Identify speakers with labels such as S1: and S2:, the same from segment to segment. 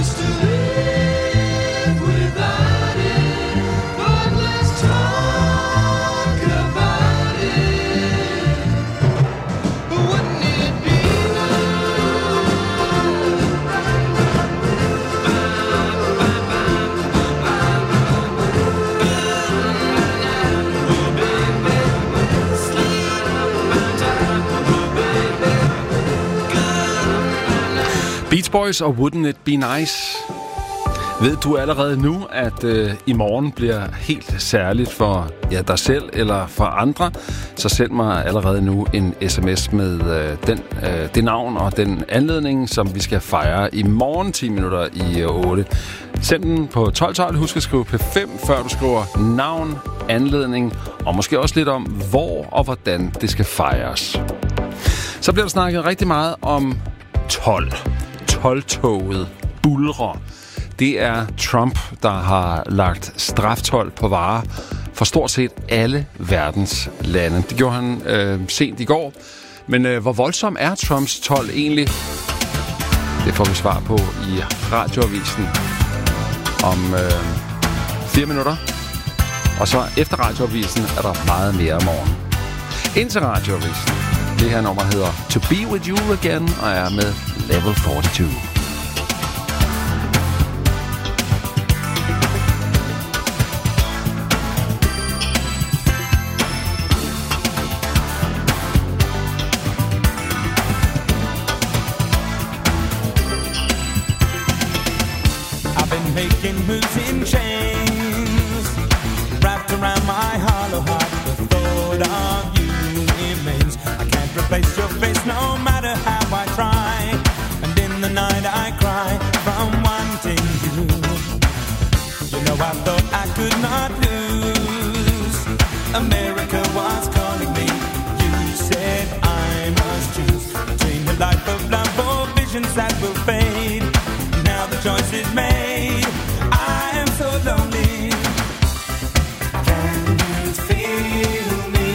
S1: Beach Boys og Wouldn't It Be Nice. Ved du allerede nu, at i morgen bliver helt særligt for dig selv eller for andre, så send mig allerede nu en sms med det navn og den anledning, som vi skal fejre i morgen 10 minutter i 8. Send den på 1212. Husk at skrive P5, før du skriver navn, anledning og måske også lidt om, hvor og hvordan det skal fejres. Så bliver der snakket rigtig meget om told. Toldtoget bulrer. Det er Trump, der har lagt straftold på varer for stort set alle verdens lande. Det gjorde han sent i går. Men hvor voldsom er Trumps told egentlig? Det får vi svar på i Radioavisen om 4 minutter. Og så efter Radioavisen er der meget mere om morgenen. Indtil Radioavisen. Det her nummer hedder To Be With You Again og er med Level 42.
S2: Making moves in chains, wrapped around my hollow heart. The thought of you remains. I can't replace your face no matter how I try. And in the night I cry from wanting you. You know I thought I could not lose. America was calling me. You said I must choose between the life of love or visions that will fade. Now the choice is made. I am so lonely. Can you feel me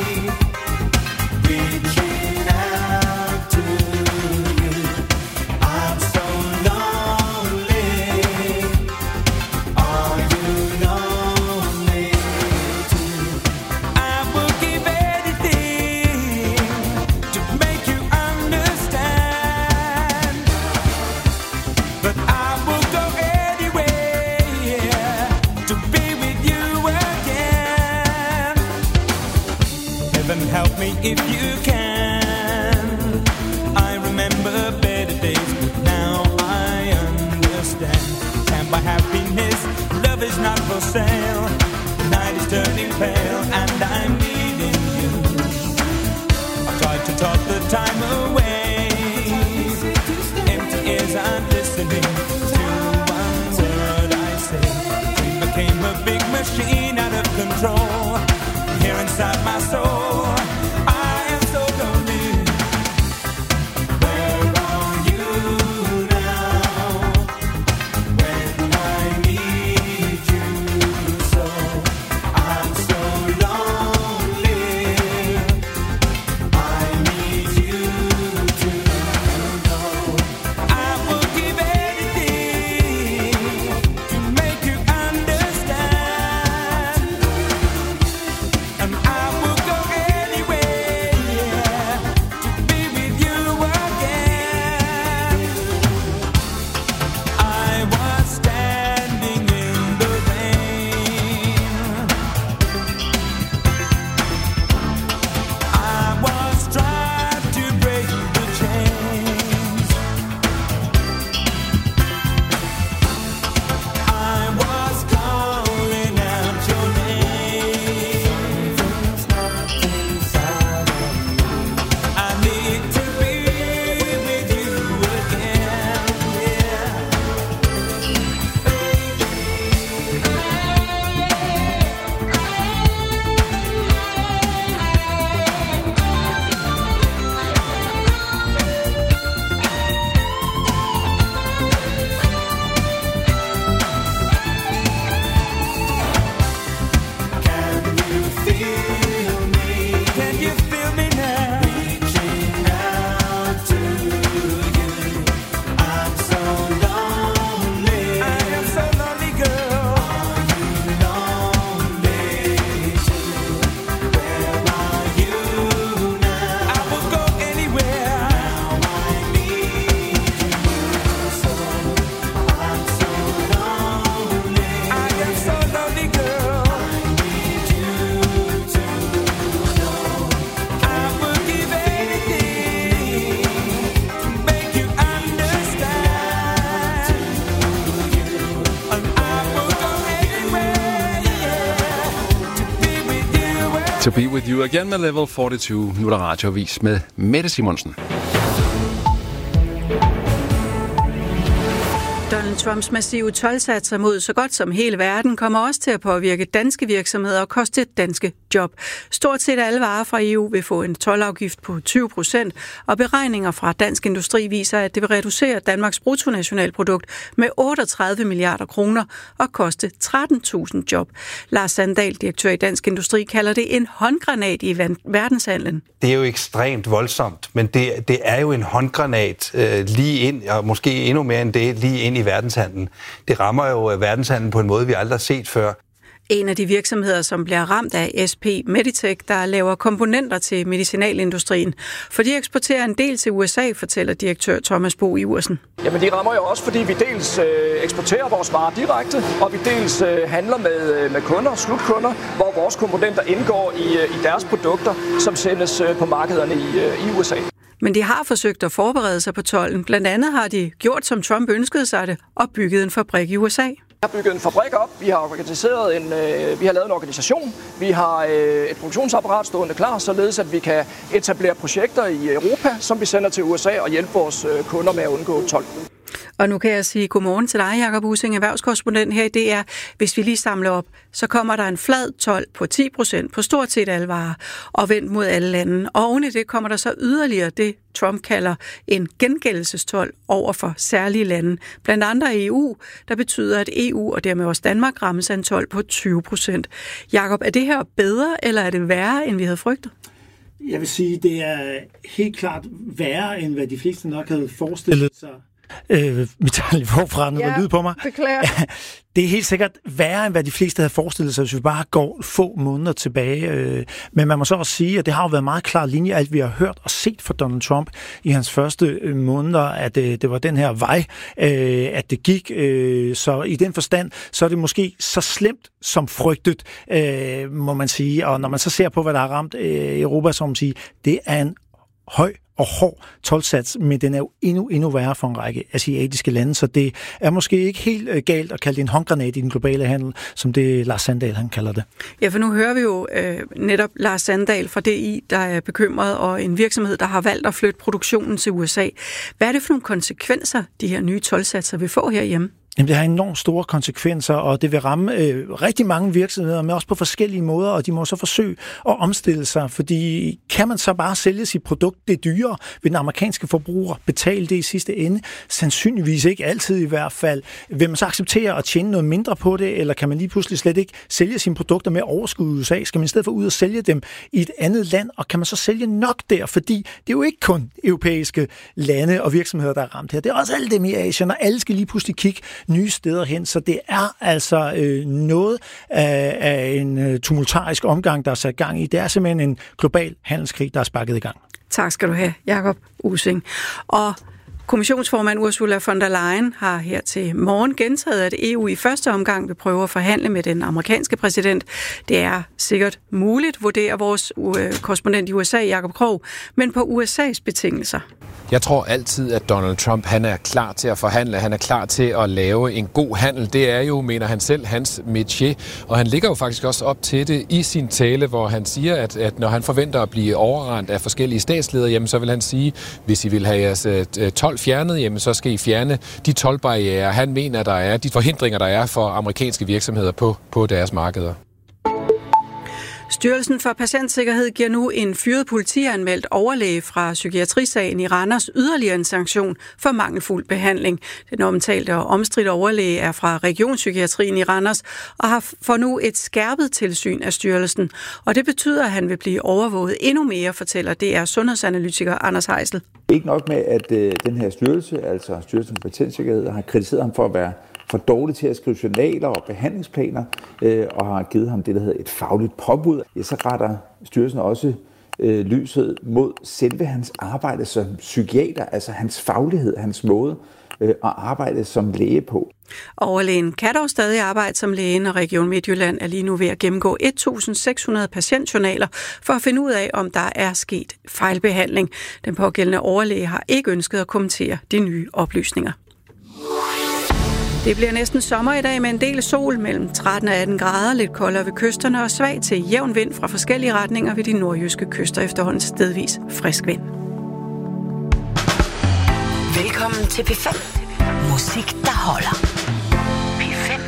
S2: reaching out to you? I'm so lonely. Are you lonely too? I will give anything to make you understand. But I will go anywhere to be with you again. Heaven help me if you can. I remember better days, but now I understand. Can't buy happiness, love is not for sale. The night is turning pale and I'm needing you. I've tried to talk the time away. Empty ears aren't listening to one word I say. Dream became a big machine out of control. Here inside my soul, I am so lonely. Where are you now? When I need you so, I'm so lonely. I need you to know. I will give anything to make you understand. And I will go anywhere
S1: To be with you again med Level 42. Nu er der radioavis med Mette Simonsen.
S3: Donald Trumps massive toldsatser mod så godt som hele verden kommer også til at påvirke danske virksomheder og koste danske job. Stort set alle varer fra EU vil få en toldafgift på 20%, og beregninger fra Dansk Industri viser, at det vil reducere Danmarks bruttonationalprodukt med 38 milliarder kroner og koste 13.000 job. Lars Sandahl, direktør i Dansk Industri, kalder det en håndgranat i verdenshandlen.
S4: Det er jo ekstremt voldsomt, men det er jo en håndgranat lige ind, og måske endnu mere end det, lige ind i verdenshandlen. Det rammer jo verdenshandlen på en måde, vi aldrig har set før.
S3: En af de virksomheder, som bliver ramt af SP Meditech, der laver komponenter til medicinalindustrien. For de eksporterer en del til USA, fortæller direktør Thomas Bo Iversen.
S5: Jamen de rammer jo også, fordi vi dels eksporterer vores varer direkte, og vi dels handler med kunder, slutkunder, hvor vores komponenter indgår i deres produkter, som sendes på markederne i USA.
S3: Men de har forsøgt at forberede sig på tolden. Blandt andet har de gjort, som Trump ønskede sig det, og bygget en fabrik i USA.
S5: Vi har bygget en fabrik op, vi har vi har lavet en organisation, vi har et produktionsapparat stående klar, således at vi kan etablere projekter i Europa, som vi sender til USA og hjælpe vores kunder med at undgå told.
S3: Og nu kan jeg sige godmorgen til dig, Jakob Ussing, erhvervskorrespondent her i DR. Hvis vi lige samler op, så kommer der en flad told på 10% på stort set alle varer og vendt mod alle lande. Og oven i det kommer der så yderligere det, Trump kalder en gengældelsestold over for særlige lande. Blandt andre EU, der betyder, at EU og dermed også Danmark rammes af en told på 20%. Jakob, er det her bedre, eller er det værre, end vi havde frygtet?
S6: Jeg vil sige, det er helt klart værre, end hvad de fleste nok havde forestillet sig. Vi tager lige forfra, når der lyd på mig.
S3: Beklager.
S6: Det er helt sikkert værre, end hvad de fleste havde forestillet sig, hvis vi bare går få måneder tilbage. Men man må så også sige, at det har jo været meget klar linje, alt vi har hørt og set fra Donald Trump i hans første måneder, at det var den her vej, at det gik. Så i den forstand, så er det måske så slemt som frygtet, må man sige. Og når man så ser på, hvad der har ramt Europa, så må man sige, det er en høj og hård toldsats, men den er jo endnu værre for en række asiatiske lande, så det er måske ikke helt galt at kalde det en håndgranat i den globale handel, som det Lars Sandahl han kalder det.
S3: Ja, for nu hører vi jo netop Lars Sandahl fra DI, der er bekymret, og en virksomhed, der har valgt at flytte produktionen til USA. Hvad er det for nogle konsekvenser, de her nye toldsatser vil få herhjemme?
S6: Jamen, det har enormt store konsekvenser, og det vil ramme rigtig mange virksomheder, men også på forskellige måder, og de må så forsøge at omstille sig, fordi kan man så bare sælge sit produkt, det er dyrere, vil den amerikanske forbruger betale det i sidste ende? Sandsynligvis ikke altid i hvert fald. Vil man så acceptere at tjene noget mindre på det, eller kan man lige pludselig slet ikke sælge sine produkter med overskud i USA? Skal man i stedet for ud og sælge dem i et andet land, og kan man så sælge nok der? Fordi det er jo ikke kun europæiske lande og virksomheder, der er ramt her. Det er også alle dem i Asien, og alle skal lige pludselig kigge nye steder hen, så det er altså noget af en tumultarisk omgang, der er sat gang i. Det er simpelthen en global handelskrig, der er sparket i gang.
S3: Tak skal du have, Jakob Ussing. Og kommissionsformand Ursula von der Leyen har her til morgen gentaget, at EU i første omgang vil prøve at forhandle med den amerikanske præsident. Det er sikkert muligt, vurderer vores korrespondent i USA, Jakob Krog, men på USA's betingelser.
S7: Jeg tror altid, at Donald Trump han er klar til at forhandle. Han er klar til at lave en god handel. Det er jo, mener han selv, hans métier. Og han ligger jo faktisk også op til det i sin tale, hvor han siger, at når han forventer at blive overrendt af forskellige statsledere, jamen, så vil han sige, hvis I vil have jeres told fjernet, jamen, så skal I fjerne de toldbarrierer, han mener, der er, de forhindringer, der er for amerikanske virksomheder på deres markeder.
S3: Styrelsen for Patientsikkerhed giver nu en fyret politianmeldt overlæge fra psykiatrisagen i Randers yderligere en sanktion for mangelfuld behandling. Den omtalte og omstridte overlæge er fra regionspsykiatrien i Randers og får nu et skærpet tilsyn af styrelsen. Og det betyder, at han vil blive overvåget endnu mere, fortæller DR sundhedsanalytiker Anders Heisel.
S8: Ikke nok med, at den her styrelse, altså Styrelsen for Patientsikkerhed, har kritiseret ham for at være for dårlig til at skrive journaler og behandlingsplaner, og har givet ham det, der hedder et fagligt påbud. Ja, så retter styrelsen også lyset mod selve hans arbejde som psykiater, altså hans faglighed, hans måde at arbejde som læge på.
S3: Overlægen kan dog stadig arbejde som lægen, og Region Midtjylland er lige nu ved at gennemgå 1.600 patientjournaler for at finde ud af, om der er sket fejlbehandling. Den pågældende overlæge har ikke ønsket at kommentere de nye oplysninger. Det bliver næsten sommer i dag med en del sol mellem 13 og 18 grader, lidt koldere ved kysterne og svag til jævn vind fra forskellige retninger ved de nordjyske kyster, efterhånden stedvis frisk vind.
S9: Velkommen til P5. Musik, der holder. P5.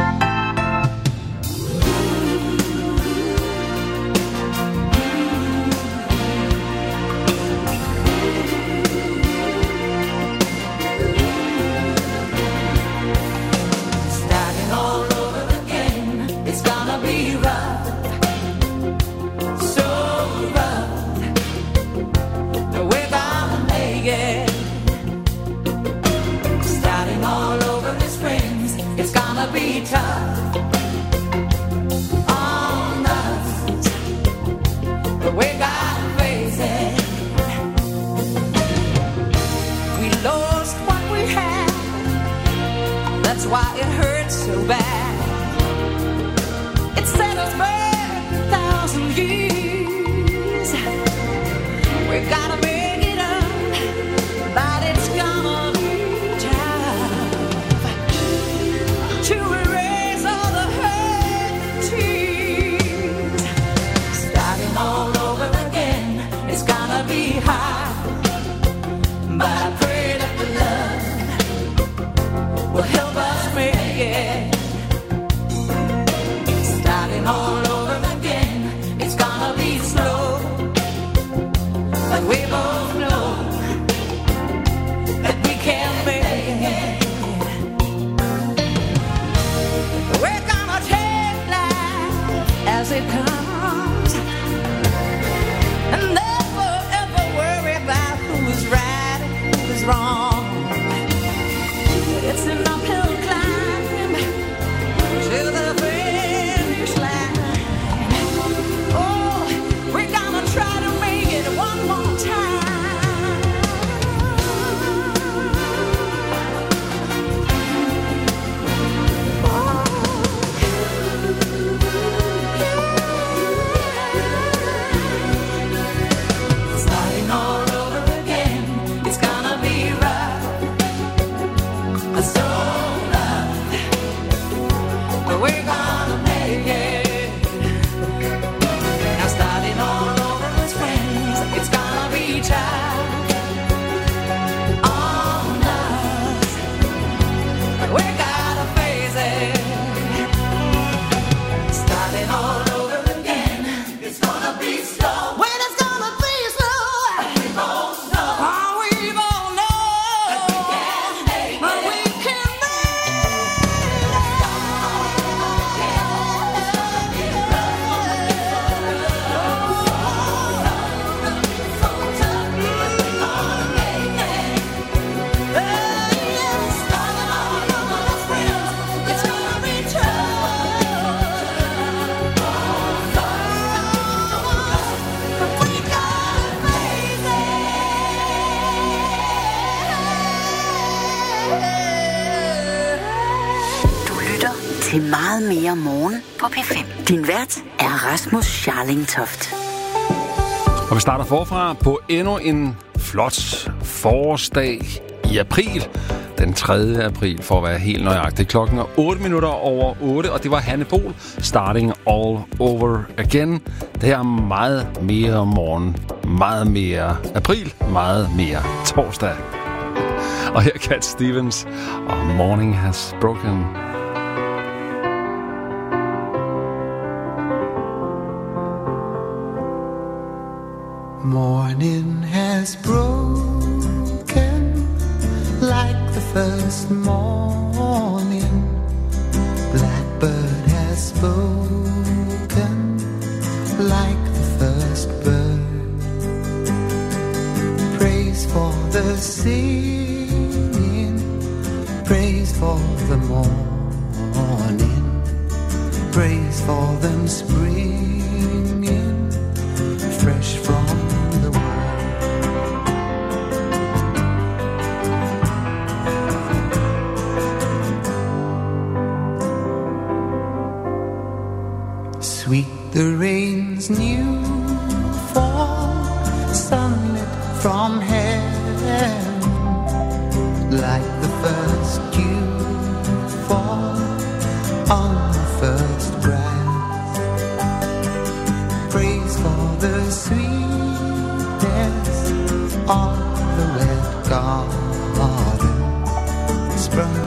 S10: Why it hurts so bad. It set us back 1,000 years. We gotta make it up, but it's gonna be tough to erase all the hurt and tears. Starting all over again, it's gonna be hard, but I pray that the love will help us make it. Starting all over again, it's gonna be slow, but we both know that we can make it. We're gonna take life as it comes, and never ever worry about who's right and who's wrong. It's an uphill climb to the finish line. Oh, we're gonna try to make it one more time. Oh, starting all over again, it's gonna be rough. So rough, but we're gonna make it. Now starting all over as friends, it's gonna be tough on us, but we gotta face it. Starting all over again, it's gonna be slow. When it's gonna be slow, we both know. Oh, we both know that we can make it. We can
S9: til meget mere morgen på P5. Din vært er Rasmus Scharling-Toft.
S1: Og vi starter forfra på endnu en flot forårsdag i april. Den 3. april, for at være helt nøjagtig. Klokken er 8:08, og det var Hanne Bol, Starting All Over Again. Det er meget mere morgen, meget mere april, meget mere torsdag. Og her Cat Stevens, og Morning Has Broken.
S11: Morning has broken like the first morning. Blackbird has spoken like the first bird. Praise for the singing, praise for the morning, praise for them springing fresh from the world. Sweet the rain's new fall, sunlit from heaven.